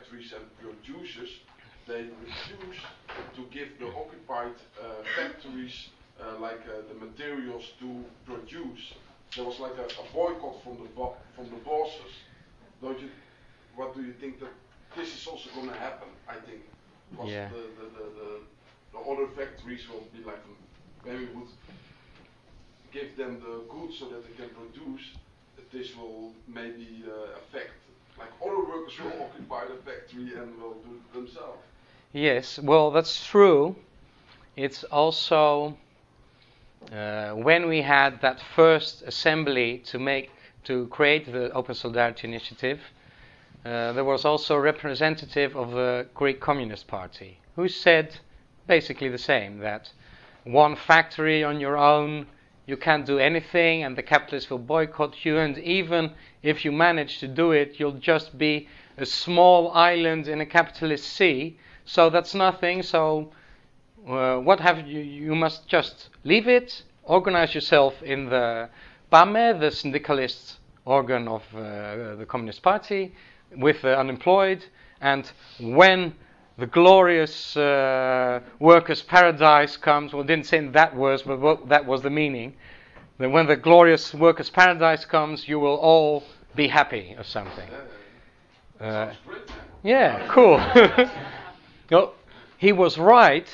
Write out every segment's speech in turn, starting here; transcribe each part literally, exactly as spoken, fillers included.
factories and producers, they refuse to give the occupied uh, factories uh, like uh, the materials to produce. There was like a, a boycott from the bo- from the bosses. Don't you? What do you think that this is also going to happen? I think because Yeah. the, the, the, the, the other factories will be like, when we would give them the goods so that they can produce, that this will maybe uh, affect, like other workers will occupy the factory and will do it themselves. Yes, well, that's true. It's also uh, when we had that first assembly to make to create the Open Solidarity Initiative, uh, there was also a representative of the Greek Communist Party who said basically the same, that one factory on your own, you can't do anything, and the capitalists will boycott you, and even if you manage to do it, you'll just be a small island in a capitalist sea. So that's nothing. So uh, what have you? You must just leave it. Organize yourself in the P A M E, the syndicalist organ of uh, the Communist Party, with the unemployed. And when the glorious uh, workers' paradise comes, well, it didn't say in that words, but what, that was the meaning. That when the glorious workers' paradise comes, you will all be happy or something. Uh, yeah, cool. No, he was right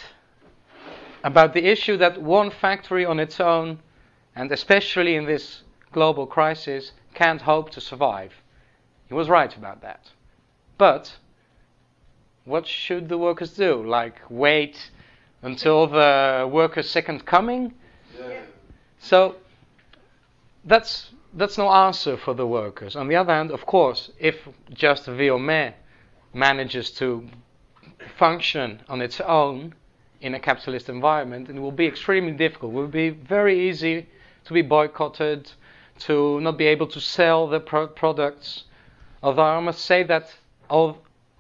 about the issue that one factory on its own, and especially in this global crisis, can't hope to survive. He was right about that. But what should the workers do? Like wait until the workers' second coming? Yeah. So that's that's no answer for the workers. On the other hand, of course, if just Viome manages to function on its own in a capitalist environment, it will be extremely difficult. It will be very easy to be boycotted, to not be able to sell the pro- products. Although I must say that all,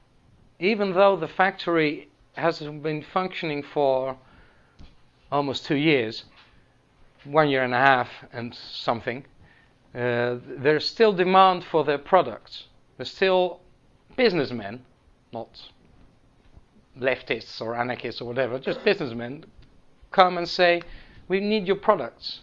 even though the factory has been functioning for almost two years, one year and a half and something, uh, there's still demand for their products. There's still businessmen, not leftists or anarchists or whatever, just businessmen come and say, we need your products.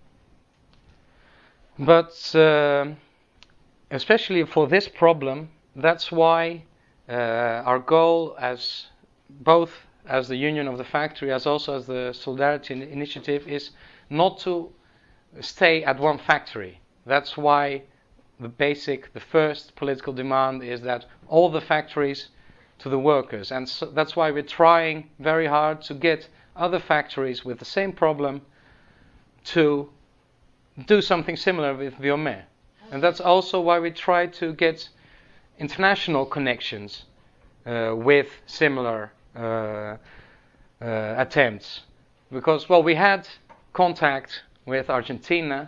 But uh, especially for this problem, that's why uh, our goal as both as the Union of the Factory as also as the Solidarity Initiative is not to stay at one factory. That's why the basic, the first political demand is that all the factories to the workers. And so that's why we're trying very hard to get other factories with the same problem to do something similar with Viome. And that's also why we try to get international connections uh, with similar uh, uh, attempts. Because, well, we had contact with Argentina,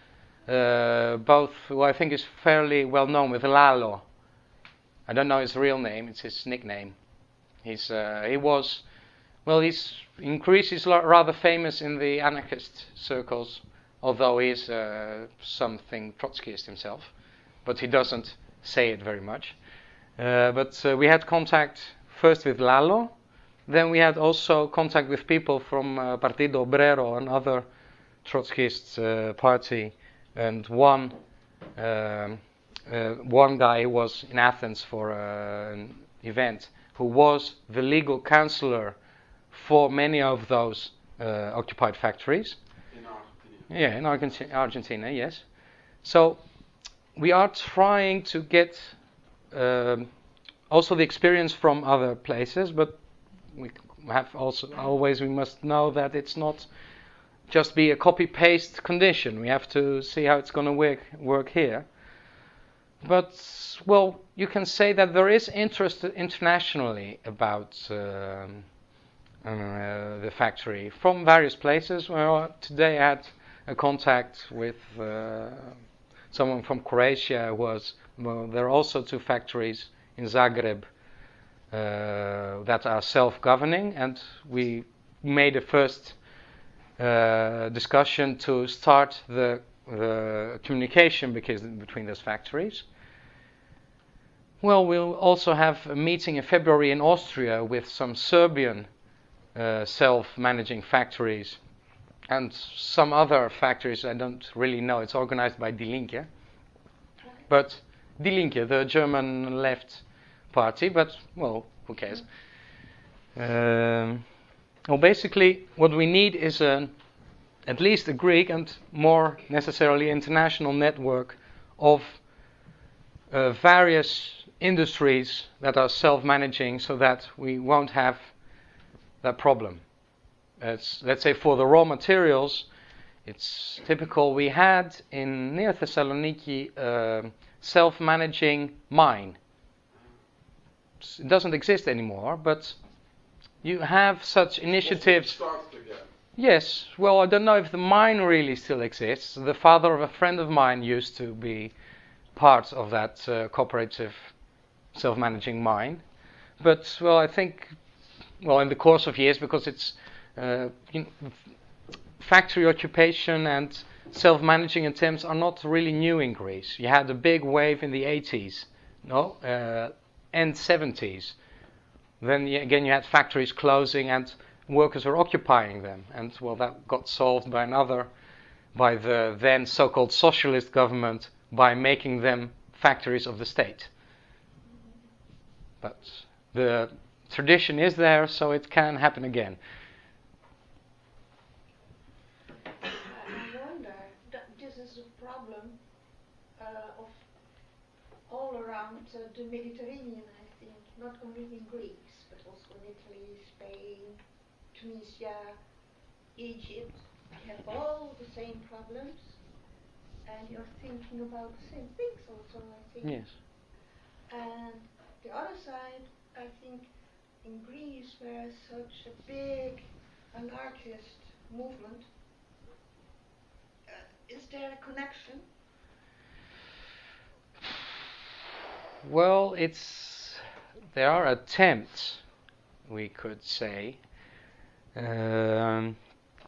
uh, both who I think is fairly well known, with Lalo. I don't know his real name, it's his nickname. He's uh, he was, well, he's in Greece he's rather famous in the anarchist circles, although he's uh, something Trotskyist himself, but he doesn't say it very much. Uh, but uh, we had contact first with Lalo, then we had also contact with people from uh, Partido Obrero, another Trotskyist uh, party, and one um, uh, one guy who was in Athens for uh, an event, who was the legal counselor for many of those uh, occupied factories. In Argentina. Yeah, in Argenti- Argentina, yes. So we are trying to get um, also the experience from other places, but we have also always we must know that it's not just be a copy-paste condition. We have to see how it's going to work work here. But, well, you can say that there is interest internationally about um, uh, the factory from various places. Well, today I had a contact with uh, someone from Croatia who was, well, there are also two factories in Zagreb uh, that are self-governing, and we made a first uh, discussion to start the the communication because, between those factories. Well, we'll also have a meeting in February in Austria with some Serbian uh, self-managing factories and some other factories I don't really know. It's organized by Die Linke. But Die Linke, the German left party, but, well, who cares? Um, well, basically, what we need is a, at least a Greek and more necessarily international network of uh, various industries that are self-managing so that we won't have that problem. It's, let's say for the raw materials, it's typical. We had in near Thessaloniki a uh, self-managing mine. It doesn't exist anymore, but you have such initiatives. Started again. Yes, well, I don't know if the mine really still exists. The father of a friend of mine used to be part of that uh, cooperative self-managing mine. But, well, I think, well, in the course of years, because it's uh, you know, factory occupation and self-managing attempts are not really new in Greece. You had a big wave in the eighties, no, uh, and seventies. Then you, again you had factories closing and workers were occupying them. And, well, that got solved by another, by the then so-called socialist government, by making them factories of the state. But the tradition is there, so it can happen again. I wonder that this is a problem uh, of all around uh, the Mediterranean, I think, not only in Greece, but also in Italy, Spain, Tunisia, Egypt. You have all the same problems, and you're thinking about the same things also, I think. Yes. And the other side, I think, in Greece, where such a big anarchist movement, uh, is there a connection? Well, it's there are attempts, we could say, um,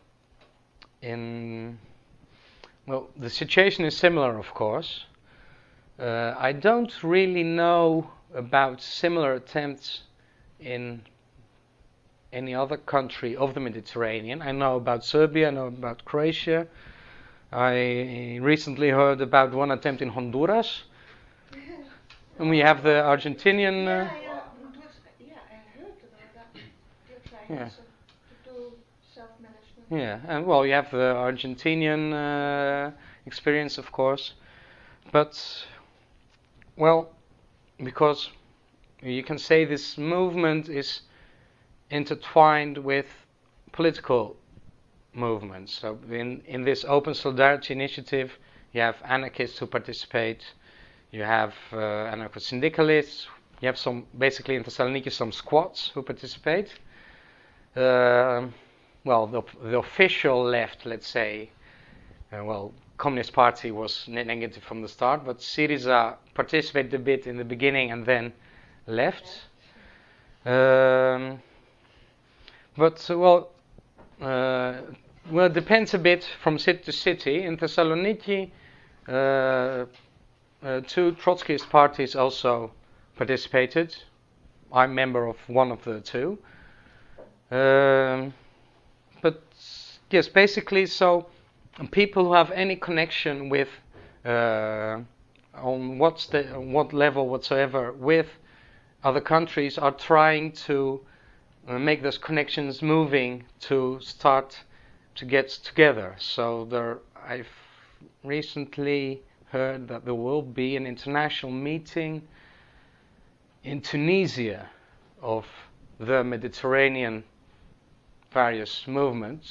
in well, the situation is similar, of course. Uh, I don't really know about similar attempts in any other country of the Mediterranean. I know about Serbia, I know about Croatia. I recently heard about one attempt in Honduras. And we have the Argentinian. Uh, yeah, yeah, it was, yeah, I heard about that. They're trying Yeah. also to do self-management. yeah, and well, you have the Argentinian uh, experience, of course. But, well, because you can say this movement is intertwined with political movements. So in, in this Open Solidarity Initiative, you have anarchists who participate, you have uh, anarcho-syndicalists, you have some, basically in Thessaloniki, some squats who participate. Uh, well, the, the official left, let's say, uh, well, Communist Party was ne- negative from the start, but Syriza participated a bit in the beginning and then left. Um, but, uh, well, uh, well, it depends a bit from city to city. In Thessaloniki, uh, uh, two Trotskyist parties also participated. I'm member of one of the two. Um, but, yes, basically, so people who have any connection with, uh, on what, sta- on what level whatsoever, with other countries are trying to uh, make those connections moving to start to get together. So there, I've recently heard that there will be an international meeting in Tunisia of the Mediterranean various movements.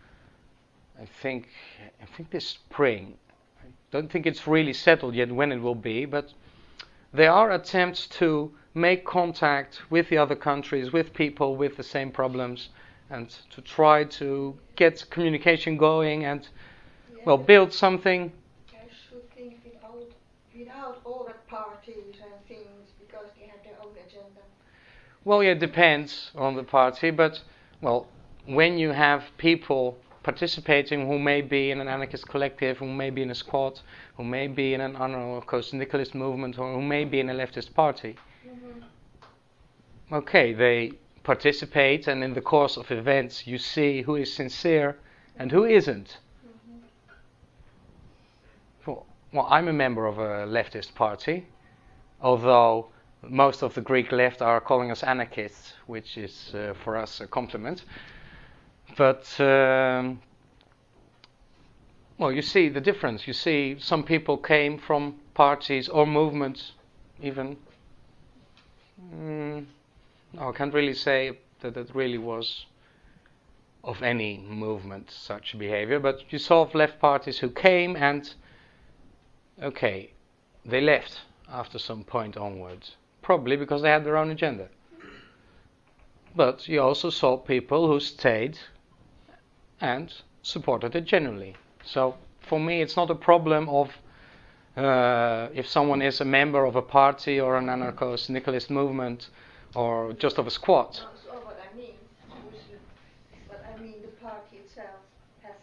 I think I think this spring. I don't think it's really settled yet when it will be, but there are attempts to make contact with the other countries, with people with the same problems, and to try to get communication going and, Yeah, well, build something. I should think without, without all the parties and things, because they have their own agenda. Well, yeah, it depends on the party, but, well, when you have people participating, who may be in an anarchist collective, who may be in a squad, who may be in an anarcho-syndicalist movement, or who may be in a leftist party. Mm-hmm. Okay, they participate, and in the course of events you see who is sincere and who isn't. Mm-hmm. Well, well, I'm a member of a leftist party, although most of the Greek left are calling us anarchists, which is uh, for us a compliment. But, um, well, you see the difference. You see some people came from parties or movements, even. Mm, no, I can't really say that it really was of any movement, such behavior. But you saw left parties who came and, okay, they left after some point onwards. Probably because they had their own agenda. But you also saw people who stayed and supported it genuinely. So for me, it's not a problem of uh, if someone is a member of a party or an anarcho-syndicalist movement or just of a squad. No, so what I mean, what I mean, the party itself has.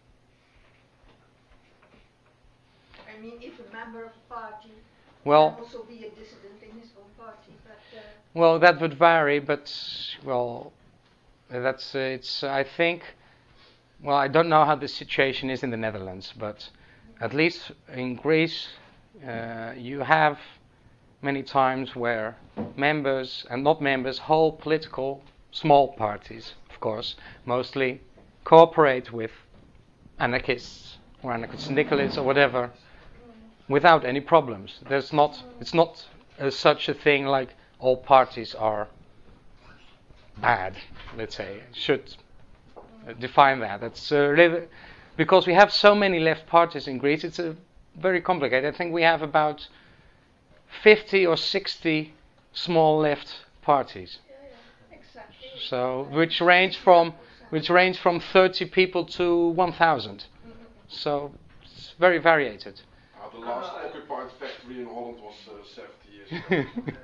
I mean, if a member of a party well, can also be a dissident in his own party, but. Uh, well, that would vary, but well, that's uh, it's. I think. Well, I don't know how the situation is in the Netherlands, but at least in Greece, uh, you have many times where members and not members, whole political small parties, of course, mostly cooperate with anarchists or anarcho-syndicalists or whatever, without any problems. There's not. It's not uh, such a thing like all parties are bad. Let's say should. Define that. That's uh, really, because we have so many left parties in Greece. It's a very complicated. I think we have about fifty or sixty small left parties. Yeah, yeah, exactly. So which range from which range from thirty people to one thousand. Mm-hmm. So it's very variated. Uh, the last uh, occupied factory in Holland was uh, seventy years ago.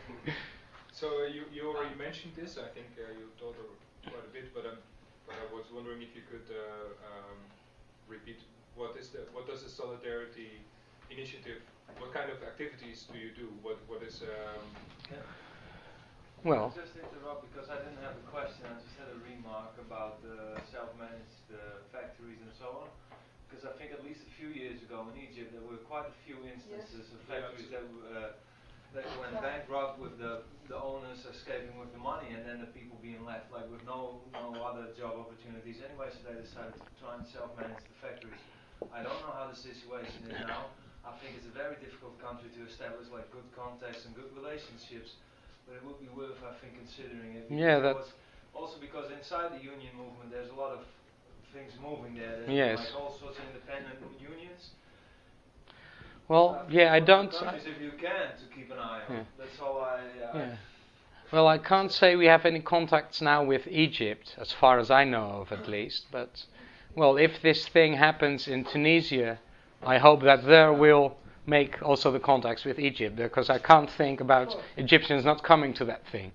So uh, you you already mentioned this. I think uh, you told quite a bit, but um. But I was wondering if you could uh, um, repeat what is the what does the Solidarity Initiative? What kind of activities do you do? What what is? Um, yeah. Well, I'll just interrupt because I didn't have a question. I just had a remark about the self-managed uh, factories and so on. Because I think at least a few years ago in Egypt there were quite a few instances yes. of factories yeah, that uh, that went bankrupt with the the owners escaping with the money and then the people being left like with no no other job opportunities anyway, so they decided to try and self-manage the factories. I don't know how the situation is now. I think it's a very difficult country to establish like good contacts and good relationships, but it would be worth I think considering it. Yeah, that's also because inside the union movement there's a lot of things moving there. There's yes. like all sorts of independent unions. Well, uh, yeah, I don't. Countries, if you can, to keep an eye on. Yeah. That's all I. Uh, yeah. Well, I can't say we have any contacts now with Egypt, as far as I know of, at least. But, well, if this thing happens in Tunisia, I hope that there will make also the contacts with Egypt, because I can't think about Egyptians not coming to that thing.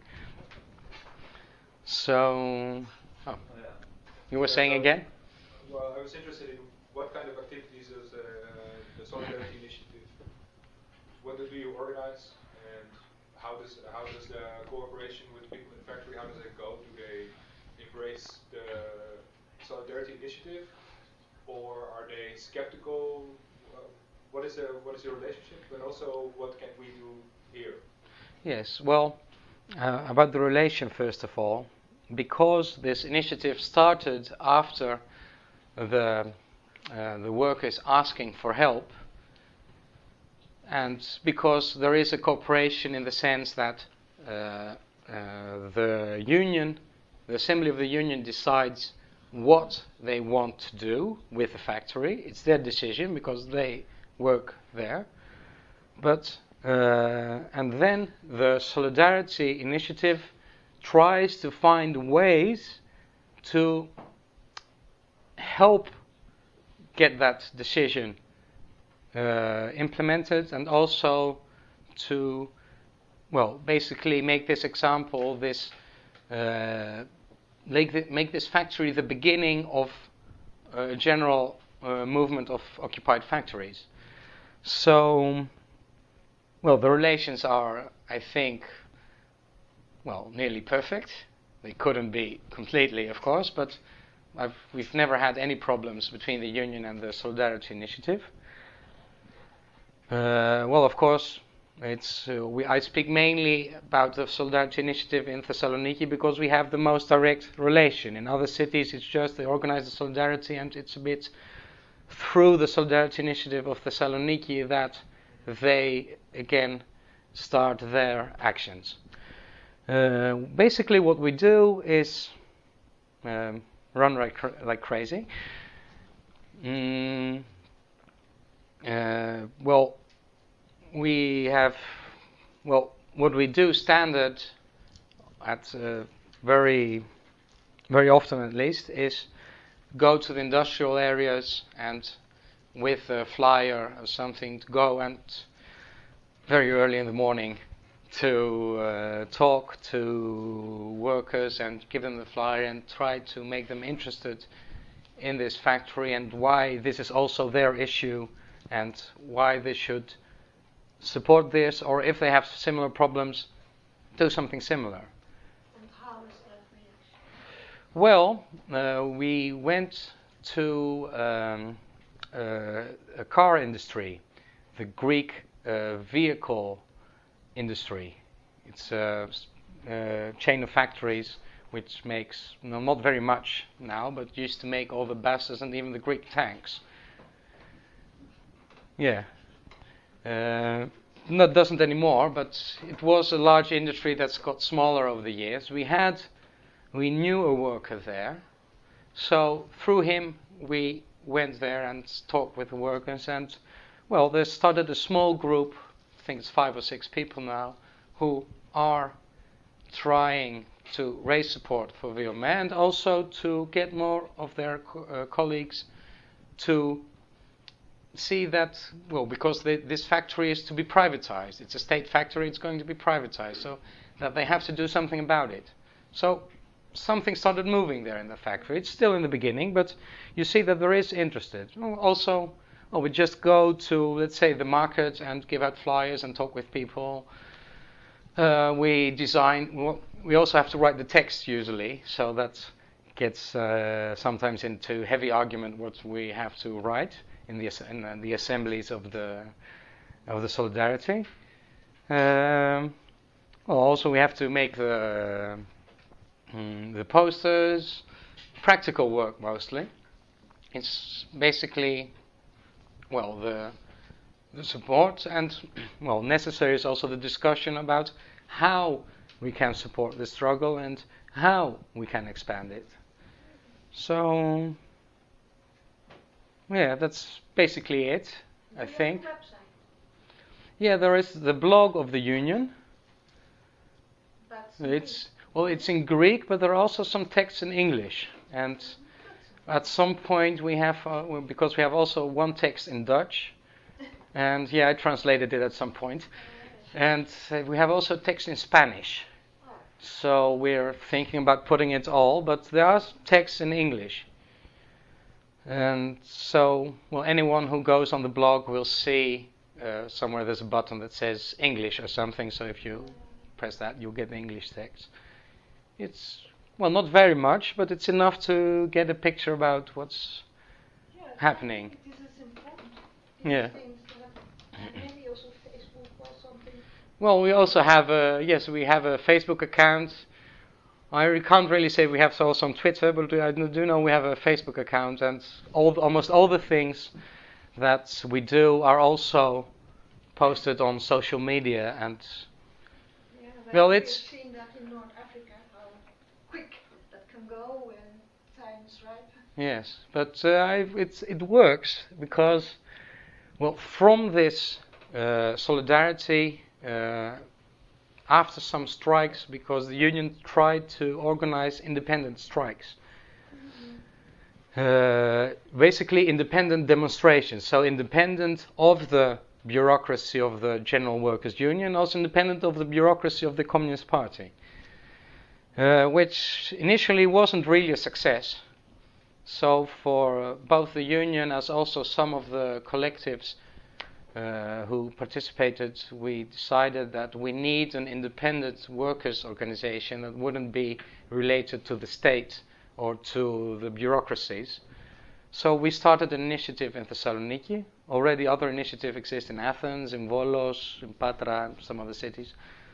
So, oh, you were yeah, saying so again? Well, I was interested in what kind of activities does uh, the Solidarity Initiative. What do you organize, and how does how does the cooperation with people in the factory, how does it go? Do they embrace the Solidarity Initiative, or are they skeptical? Uh, what is the what is your relationship, and also what can we do here? Yes, well, uh, about the relation first of all, because this initiative started after the uh, the workers asking for help. And because there is a cooperation in the sense that uh, uh, the union, the assembly of the union decides what they want to do with the factory. It's their decision because they work there. But uh, and then the Solidarity Initiative tries to find ways to help get that decision Uh, implemented, and also to, well, basically make this example, this uh, make, the, make this factory the beginning of a general uh, movement of occupied factories. So, well, the relations are, I think, well, nearly perfect. They couldn't be completely, of course, but I've, we've never had any problems between the Union and the Solidarity Initiative. Uh, well, of course, it's uh, we, I speak mainly about the Solidarity Initiative in Thessaloniki because we have the most direct relation. In other cities, it's just they organize the Solidarity, and it's a bit through the Solidarity Initiative of Thessaloniki that they, again, start their actions. Uh, basically, what we do is um, run like, like crazy. Mm, uh, well, we have, well, what we do standard at uh, very, very often at least is go to the industrial areas and with a flyer or something to go and very early in the morning to uh, talk to workers and give them the flyer and try to make them interested in this factory and why this is also their issue and why they should support this, or if they have similar problems, do something similar. And how is that reaction? Well, uh, we went to um, uh, a car industry, the Greek uh, vehicle industry. It's a, a chain of factories which makes, no, not very much now, but used to make all the buses and even the Greek tanks. Yeah. Uh, no, it doesn't anymore, but it was a large industry that's got smaller over the years. We had, we knew a worker there, so through him we went there and talked with the workers, and well, they started a small group, I think it's five or six people now, who are trying to raise support for Wilma and also to get more of their co- uh, colleagues to see that, well, because they, this factory is to be privatized. It's a state factory, it's going to be privatized, so that they have to do something about it. So something started moving there in the factory. It's still in the beginning, but you see that there is interest. Also, well, we just go to, let's say, the market and give out flyers and talk with people. Uh, we design, well, we also have to write the text usually, so that gets uh, sometimes into heavy argument what we have to write in the in uh, the assemblies of the of the Solidarity. Um, well, also we have to make the um, the posters, practical work mostly. It's basically, well, the the support, and well, necessary is also the discussion about how we can support the struggle and how we can expand it. So yeah, that's basically it, I Do you think. have a website? Yeah, there is the blog of the union. That's It's well, it's in Greek, but there are also some texts in English. And at some point we have, uh, well, because we have also one text in Dutch, and yeah, I translated it at some point. And uh, we have also text in Spanish. So we're thinking about putting it all, but there are texts in English. And so, well, anyone who goes on the blog will see uh, somewhere there's a button that says English or something. So if you press that, you'll get the English text. It's, well, not very much, but it's enough to get a picture about what's yeah, happening. This is important. These Yeah. things to have, maybe also Facebook or something. Well, we also have a, yes, we have a Facebook account. I can't really say we have also on Twitter, but I do know we have a Facebook account, and all, almost all the things that we do are also posted on social media. And Yeah, well, we've it's seen that in North Africa, how quick that can go when time is ripe. yes, but uh, I've, it's it works because, well, from this uh, solidarity. Uh, after some strikes, because the union tried to organize independent strikes. Mm-hmm. Uh, basically independent demonstrations, so independent of the bureaucracy of the General Workers' Union, also independent of the bureaucracy of the Communist Party, uh, which initially wasn't really a success. So for uh, both the union as also some of the collectives uh, who participated, we decided that we need an independent workers' organization that wouldn't be related to the state or to the bureaucracies. So we started an initiative in Thessaloniki. Already other initiatives exist in Athens, in Volos, in Patra, and some other cities.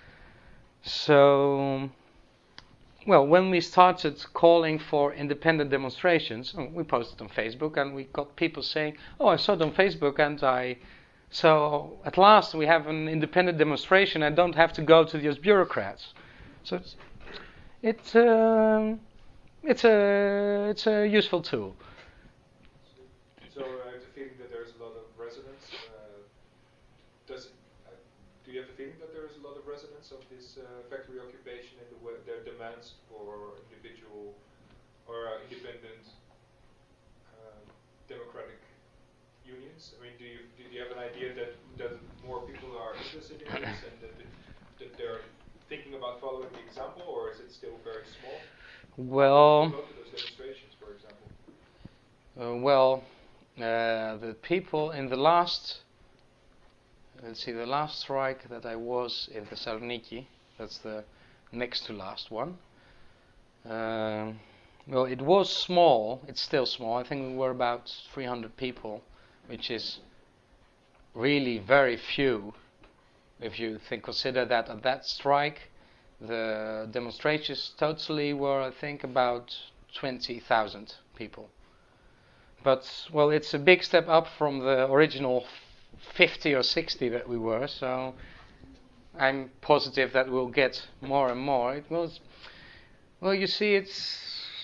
So, well, when we started calling for independent demonstrations, we posted on Facebook and we got people saying, oh, I saw it on Facebook and I... So at last we have an independent demonstration. I don't have to go to those bureaucrats. So it's it's, uh, it's a it's a useful tool. So I have the feeling that there's a lot of resonance. Uh, does it, uh, do you have the feeling that there is a lot of resonance of this uh, factory occupation and the way their demands for individual or uh, independent uh, democratic unions? I mean, do you do you have an idea that that more people are interested in this and that, that they're thinking about following the example, or is it still very small? Well, Go to those demonstrations, for example. uh, well, uh, the people in the last, let's see, the last strike that I was in Thessaloniki, that's the next to last one. Um, well, it was small. It's still small. I think we were about three hundred people, which is really very few if you think consider that at that strike the demonstrations totally were, I think, about twenty thousand people. But well, it's a big step up from the original fifty or sixty that we were, so I'm positive that we'll get more and more. It was, well, you see, it's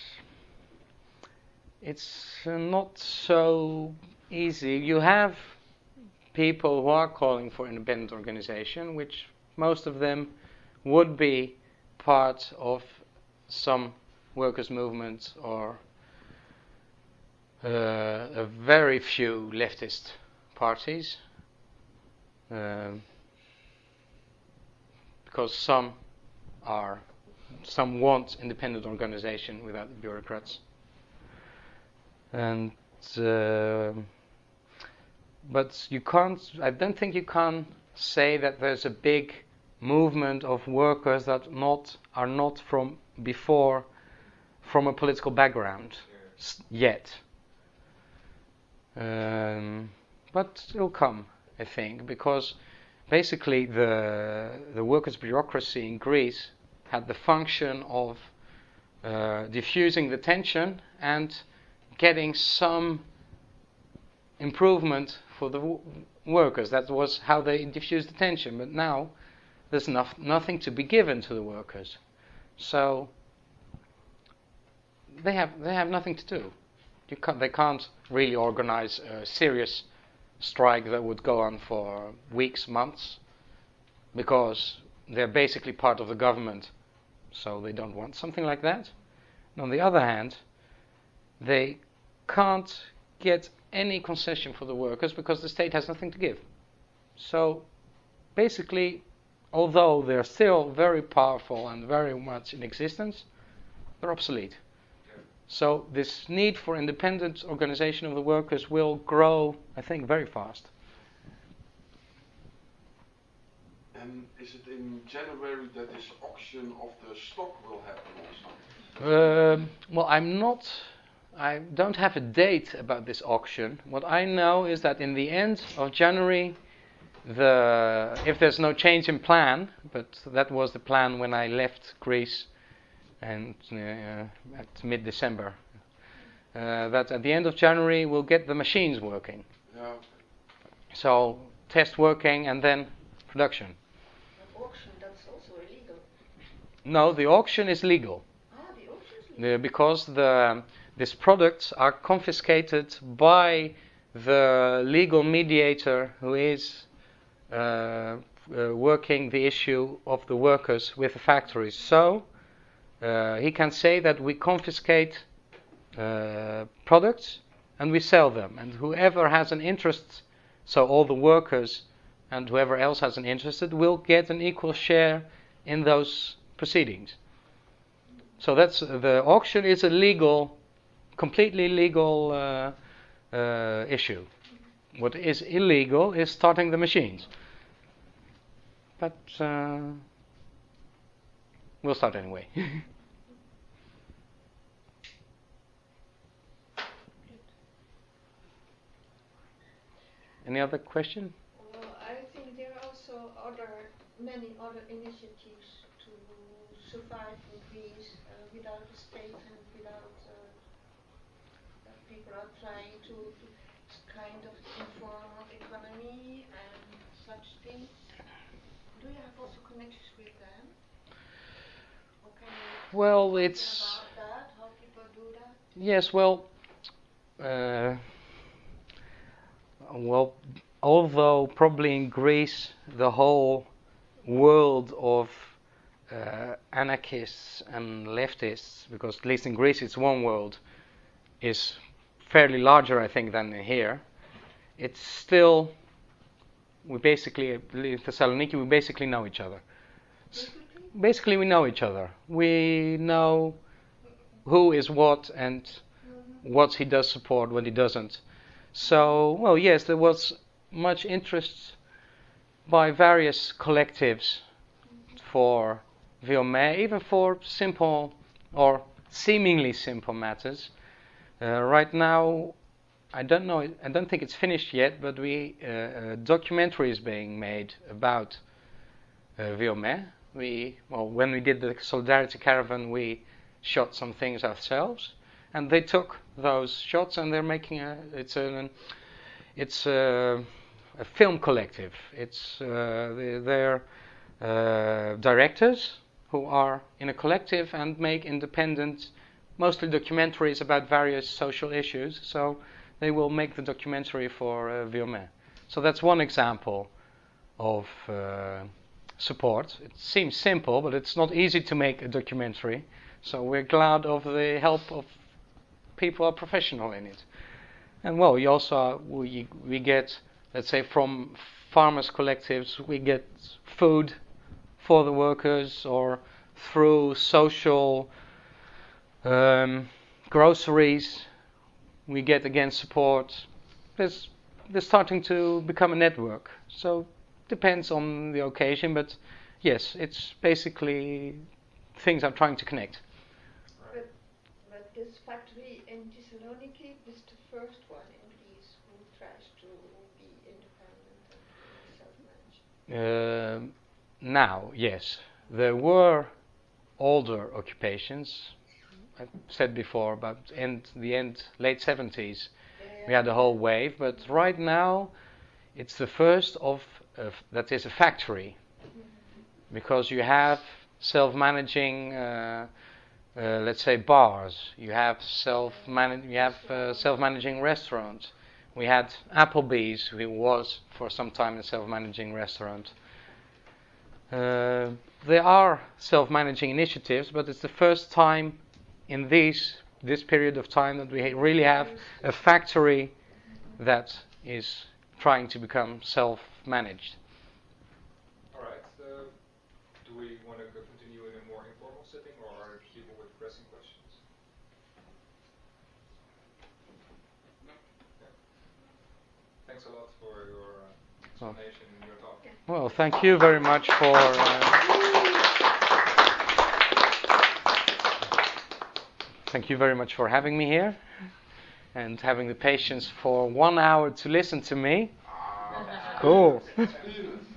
it's uh, not so easy. You have people who are calling for independent organization, which most of them would be part of some workers' movement or uh, a very few leftist parties, um, because some are, some want independent organization without the bureaucrats, and. Uh, But you can't, I don't think you can say that there's a big movement of workers that not are not from before, from a political background s- yet. Um, but it'll come, I think, because basically the the workers' bureaucracy in Greece had the function of uh, diffusing the tension and getting some improvement for the w- workers. That was how they diffused the tension. But now there's no- nothing to be given to the workers, so they have they have nothing to do. You can't, they can't really organize a serious strike that would go on for weeks, months, because they're basically part of the government, so they don't want something like that. And on the other hand, they can't get any concession for the workers because the state has nothing to give. So basically, although they're still very powerful and very much in existence, they're obsolete. So this need for independent organization of the workers will grow, I think, very fast. And is it in January that this auction of the stock will happen also? Um, well, I'm not... I don't have a date about this auction. What I know is that in the end of January, the if there's no change in plan, but that was the plan when I left Greece, and uh, at mid-December, uh, that at the end of January we'll get the machines working. Yeah. So test working and then production. An auction, that's also illegal. No, the auction is legal. Ah, the auction is legal. The, because the these products are confiscated by the legal mediator who is uh, uh, working the issue of the workers with the factories. So uh, he can say that we confiscate uh, products and we sell them, and whoever has an interest, so all the workers and whoever else has an interest, will get an equal share in those proceedings. So that's the auction is a legal completely legal uh, uh, issue. What is illegal is starting the machines. But uh, we'll start anyway. Any other question? Well, I think there are also other, many other initiatives to survive in Greece uh, without the state and without uh, that people are trying to, to kind of informal economy and such things. Do you have also connections with them? Or can you Well, talk it's about that? How people do that? yes. Well, uh, well, although probably in Greece the whole world of uh, anarchists and leftists, because at least in Greece it's one world, is fairly larger, I think, than here. It's still, we basically, in Thessaloniki, we basically know each other. S- basically, we know each other. We know who is what and what he does support, what he doesn't. So, well, yes, there was much interest by various collectives for Viome, even for simple or seemingly simple matters. Uh, right now, I don't know, I don't think it's finished yet, but we uh, a documentary is being made about uh, Viome. We, well, when we did the Solidarity Caravan, we shot some things ourselves, and they took those shots and they're making a, it's a, it's a, a film collective. It's uh, they, they're uh, directors who are in a collective and make independent, mostly documentaries about various social issues. So they will make the documentary for uh, Viome. So that's one example of uh, support. It seems simple, but it's not easy to make a documentary. So we're glad of the help of people who are professional in it. And well, we also we we get, let's say, from farmers collectives, we get food for the workers, or through social um, groceries, we get again support. There's there's starting to become a network. So depends on the occasion, but yes, it's basically things I'm trying to connect. But, but this factory in Thessaloniki is the first one in Greece who tries to be independent and self-managed. Uh, now, yes, there were older occupations. I said before about end the end late seventies. We had a whole wave, but right now it's the first of uh, that is a factory, because you have self-managing, uh, uh, let's say, bars. You have self-manage, you have uh, self-managing restaurants. We had Applebee's, who was for some time a self-managing restaurant. Uh, there are self-managing initiatives, but it's the first time in these this period of time that we really have a factory that is trying to become self-managed. All right. Uh, do we want to continue in a more informal setting, or are people with pressing questions? No. Yeah. Thanks a lot for your uh, explanation and your talk. Well, thank you very much for. Uh, Thank you very much for having me here and having the patience for one hour to listen to me. Cool.